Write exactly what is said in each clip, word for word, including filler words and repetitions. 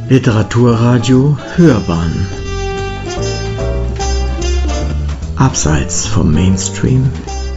Literaturradio Hörbahn Abseits vom Mainstream.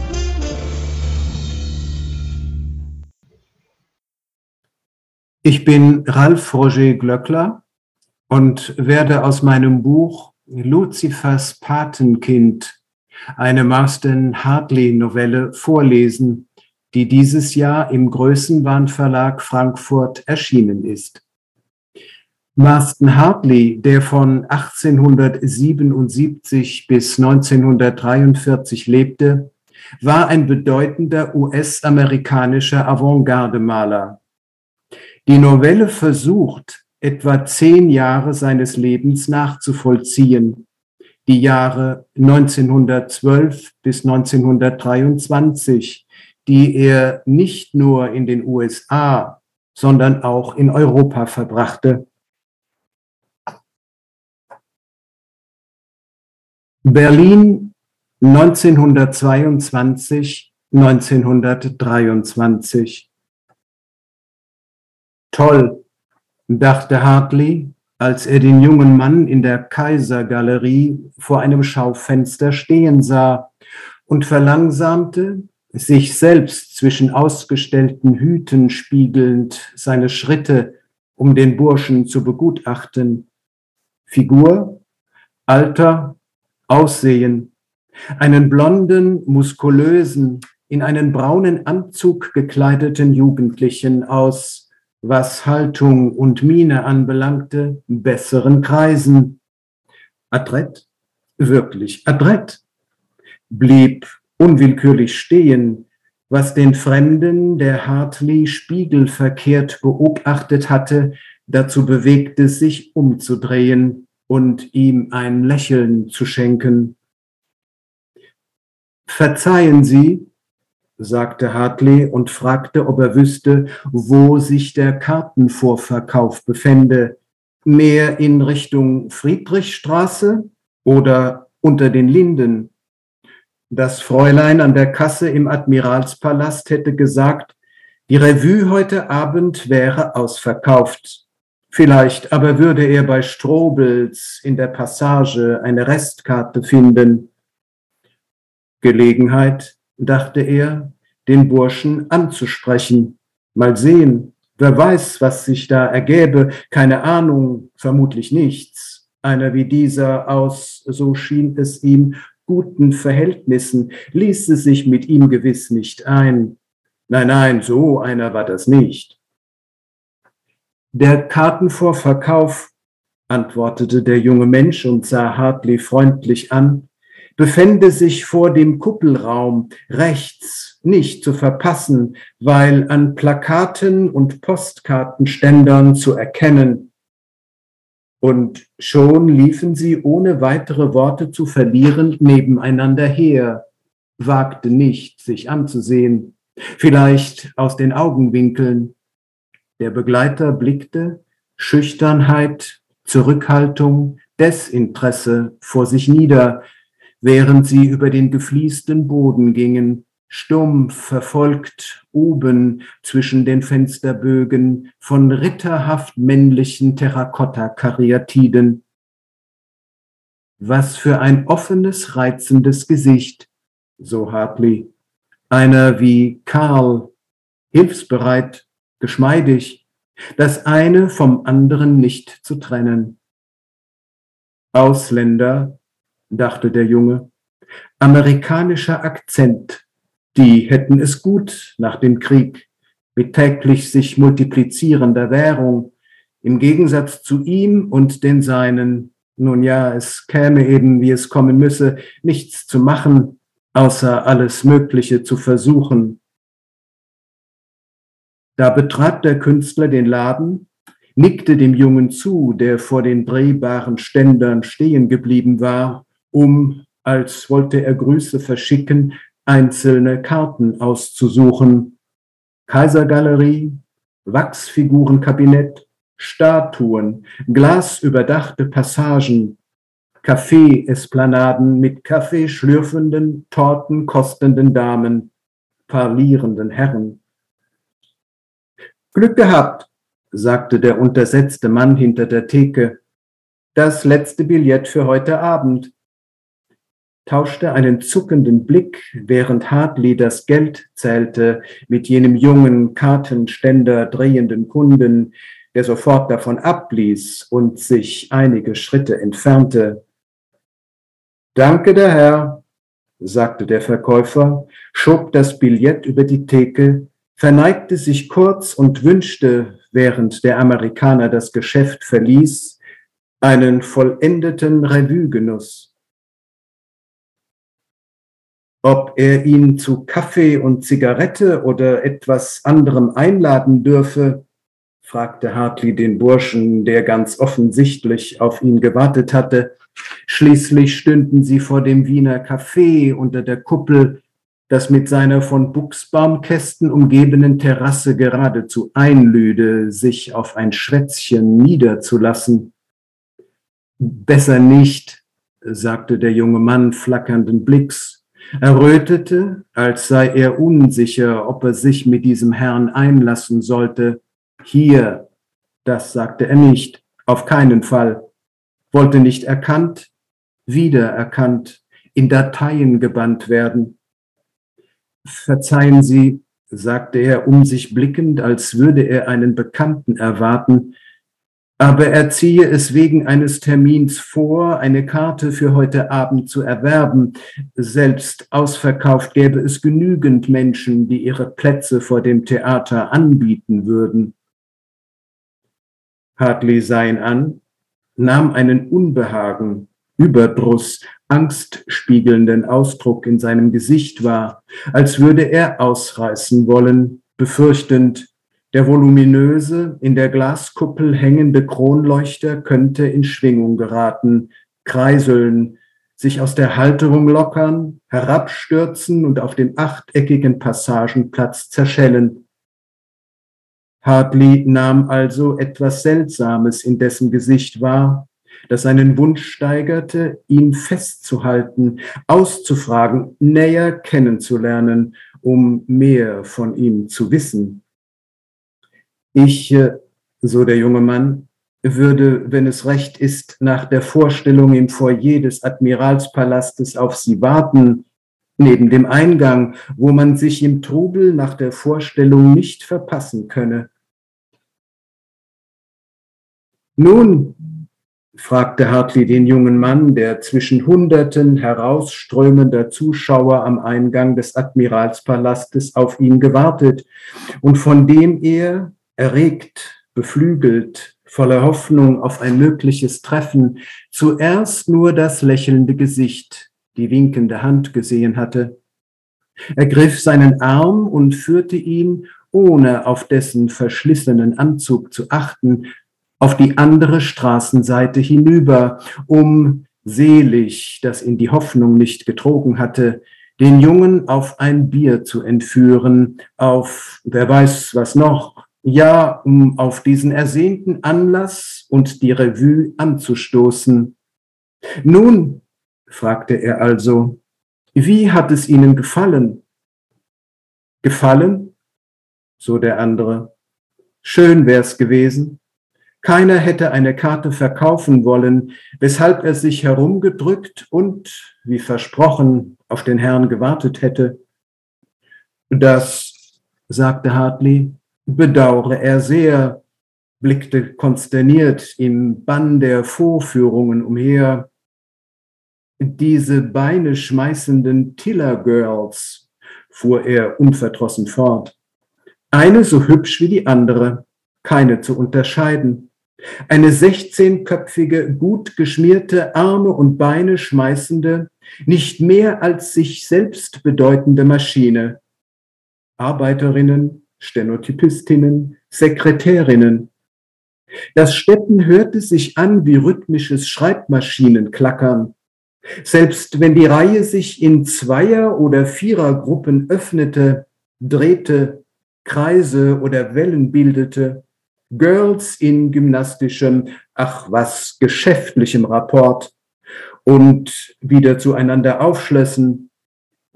Ich bin Ralf Roger Glöckler und werde aus meinem Buch Luzifers Patenkind eine Marston Hartley-Novelle vorlesen, die dieses Jahr im Größenwahn Verlag Frankfurt erschienen ist. Marston Hartley, der von achtzehnhundertsiebenundsiebzig bis neunzehnhundertdreiundvierzig lebte, war ein bedeutender U S-amerikanischer Avantgarde-Maler. Die Novelle versucht, etwa zehn Jahre seines Lebens nachzuvollziehen, die Jahre neunzehnhundertzwölf bis neunzehnhundertdreiundzwanzig, die er nicht nur in den U S A, sondern auch in Europa verbrachte. Berlin neunzehnhundertzweiundzwanzig, neunzehnhundertdreiundzwanzig. Toll, dachte Hartley, als er den jungen Mann in der Kaiser-Galerie vor einem Schaufenster stehen sah und verlangsamte, sich selbst zwischen ausgestellten Hüten spiegelnd, seine Schritte, um den Burschen zu begutachten. Figur, Alter, Aussehen, einen blonden, muskulösen, in einen braunen Anzug gekleideten Jugendlichen aus, was Haltung und Miene anbelangte, besseren Kreisen. Adrett, wirklich adrett, blieb unwillkürlich stehen, was den Fremden, der Hartley spiegelverkehrt beobachtet hatte, dazu bewegte, sich umzudrehen und ihm ein Lächeln zu schenken. »Verzeihen Sie«, sagte Hartley und fragte, ob er wüsste, wo sich der Kartenvorverkauf befände, mehr in Richtung Friedrichstraße oder unter den Linden. Das Fräulein an der Kasse im Admiralspalast hätte gesagt, die Revue heute Abend wäre ausverkauft. Vielleicht aber würde er bei Strobels in der Passage eine Restkarte finden. Gelegenheit, dachte er, den Burschen anzusprechen. Mal sehen, wer weiß, was sich da ergäbe. Keine Ahnung, vermutlich nichts. Einer wie dieser aus, so schien es ihm, guten Verhältnissen ließe sich mit ihm gewiss nicht ein. Nein, nein, so einer war das nicht. Der Kartenvorverkauf, antwortete der junge Mensch und sah Hartley freundlich an, befände sich vor dem Kuppelraum rechts, nicht zu verpassen, weil an Plakaten und Postkartenständern zu erkennen. Und schon liefen sie, ohne weitere Worte zu verlieren, nebeneinander her, wagte nicht, sich anzusehen, vielleicht aus den Augenwinkeln. Der Begleiter blickte, Schüchternheit, Zurückhaltung, Desinteresse vor sich nieder, während sie über den gefliesten Boden gingen, stumpf verfolgt oben zwischen den Fensterbögen von ritterhaft männlichen Terrakotta-Karyatiden. Was für ein offenes, reizendes Gesicht, so Hartley. Einer wie Karl, hilfsbereit, geschmeidig, das eine vom anderen nicht zu trennen. Ausländer, dachte der Junge, amerikanischer Akzent, die hätten es gut nach dem Krieg, mit täglich sich multiplizierender Währung, im Gegensatz zu ihm und den Seinen. Nun ja, es käme eben, wie es kommen müsse, nichts zu machen, außer alles Mögliche zu versuchen. Da betrat der Künstler den Laden, nickte dem Jungen zu, der vor den drehbaren Ständern stehen geblieben war, um, als wollte er Grüße verschicken, einzelne Karten auszusuchen. Kaisergalerie, Wachsfigurenkabinett, Statuen, glasüberdachte Passagen, Kaffee-Esplanaden mit Kaffee schlürfenden, Torten kostenden Damen, parlierenden Herren. Glück gehabt, sagte der untersetzte Mann hinter der Theke. Das letzte Billett für heute Abend, tauschte einen zuckenden Blick, während Hartley das Geld zählte, mit jenem jungen, Kartenständer drehenden Kunden, der sofort davon ablies und sich einige Schritte entfernte. Danke, der Herr, sagte der Verkäufer, schob das Billett über die Theke, verneigte sich kurz und wünschte, während der Amerikaner das Geschäft verließ, einen vollendeten Revue-Genuss. Ob er ihn zu Kaffee und Zigarette oder etwas anderem einladen dürfe, fragte Hartley den Burschen, der ganz offensichtlich auf ihn gewartet hatte. Schließlich stünden sie vor dem Wiener Café unter der Kuppel, das mit seiner von Buchsbaumkästen umgebenen Terrasse geradezu einlüde, sich auf ein Schwätzchen niederzulassen. Besser nicht, sagte der junge Mann flackernden Blicks. Er rötete, als sei er unsicher, ob er sich mit diesem Herrn einlassen sollte. Hier, das sagte er nicht, auf keinen Fall. Wollte nicht erkannt, wiedererkannt, in Dateien gebannt werden. Verzeihen Sie, sagte er um sich blickend, als würde er einen Bekannten erwarten, aber er ziehe es wegen eines Termins vor, eine Karte für heute Abend zu erwerben. Selbst ausverkauft gäbe es genügend Menschen, die ihre Plätze vor dem Theater anbieten würden. Hartley sah ihn an, nahm einen Unbehagen, Überdruss, angstspiegelnden Ausdruck in seinem Gesicht wahr, als würde er ausreißen wollen, befürchtend, der voluminöse, in der Glaskuppel hängende Kronleuchter könnte in Schwingung geraten, kreiseln, sich aus der Halterung lockern, herabstürzen und auf dem achteckigen Passagenplatz zerschellen. Hartley nahm also etwas Seltsames in dessen Gesicht wahr, das seinen Wunsch steigerte, ihn festzuhalten, auszufragen, näher kennenzulernen, um mehr von ihm zu wissen. Ich, so der junge Mann, würde, wenn es recht ist, nach der Vorstellung im Foyer des Admiralspalastes auf Sie warten, neben dem Eingang, wo man sich im Trubel nach der Vorstellung nicht verpassen könne. Nun, fragte Hartley den jungen Mann, der zwischen Hunderten herausströmender Zuschauer am Eingang des Admiralspalastes auf ihn gewartet und von dem er, erregt, beflügelt, voller Hoffnung auf ein mögliches Treffen, zuerst nur das lächelnde Gesicht, die winkende Hand gesehen hatte. Er griff seinen Arm und führte ihn, ohne auf dessen verschlissenen Anzug zu achten, auf die andere Straßenseite hinüber, um, selig, das ihn die Hoffnung nicht betrogen hatte, den Jungen auf ein Bier zu entführen, auf wer weiß was noch, ja, um auf diesen ersehnten Anlass und die Revue anzustoßen. Nun, fragte er also, wie hat es Ihnen gefallen? Gefallen? So der andere. Schön wär's gewesen. Keiner hätte eine Karte verkaufen wollen, weshalb er sich herumgedrückt und, wie versprochen, auf den Herrn gewartet hätte. Das, sagte Hartley, bedauere er sehr, blickte konsterniert im Bann der Vorführungen umher. Diese Beine schmeißenden Tiller-Girls, fuhr er unverdrossen fort. Eine so hübsch wie die andere, keine zu unterscheiden. Eine sechzehnköpfige, gut geschmierte, Arme und Beine schmeißende, nicht mehr als sich selbst bedeutende Maschine. Arbeiterinnen, Stenotypistinnen, Sekretärinnen. Das Steppen hörte sich an wie rhythmisches Schreibmaschinenklackern. Selbst wenn die Reihe sich in Zweier- oder Vierergruppen öffnete, drehte, Kreise oder Wellen bildete, Girls in gymnastischem, ach was, geschäftlichem Rapport und wieder zueinander aufschlössen,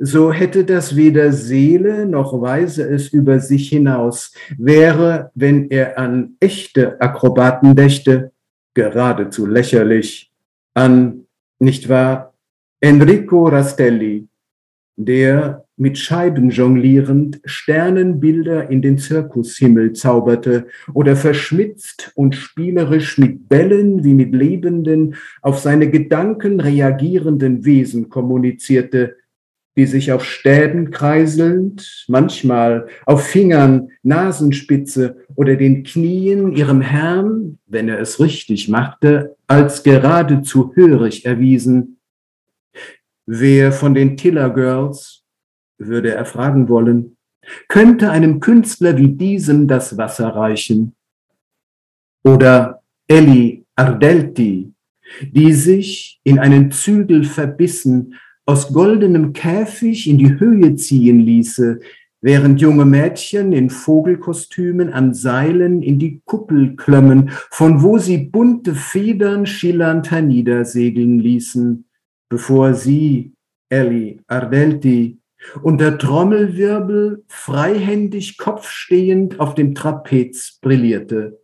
so hätte das weder Seele noch weise es über sich hinaus, wäre, wenn er an echte Akrobaten dächte, geradezu lächerlich, an, nicht wahr, Enrico Rastelli, der mit Scheiben jonglierend Sternenbilder in den Zirkushimmel zauberte oder verschmitzt und spielerisch mit Bällen wie mit lebenden, auf seine Gedanken reagierenden Wesen kommunizierte, die sich auf Stäben kreiselnd, manchmal auf Fingern, Nasenspitze oder den Knien ihrem Herrn, wenn er es richtig machte, als geradezu hörig erwiesen. Wer von den Tiller Girls, würde er fragen wollen, könnte einem Künstler wie diesem das Wasser reichen? Oder Elli Ardelti, die sich in einen Zügel verbissen, aus goldenem Käfig in die Höhe ziehen ließe, während junge Mädchen in Vogelkostümen an Seilen in die Kuppel klömmen, von wo sie bunte Federn schillernd herniedersegeln ließen, bevor sie, Elli Ardelti, unter Trommelwirbel freihändig kopfstehend auf dem Trapez brillierte.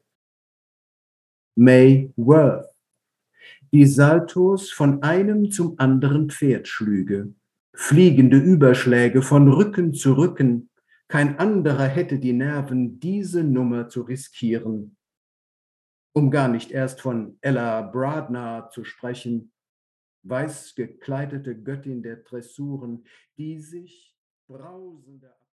May Worth, die Saltos von einem zum anderen Pferd schlüge, fliegende Überschläge von Rücken zu Rücken, kein anderer hätte die Nerven, diese Nummer zu riskieren. Um gar nicht erst von Ella Bradner zu sprechen, weiß gekleidete Göttin der Dressuren, die sich brausende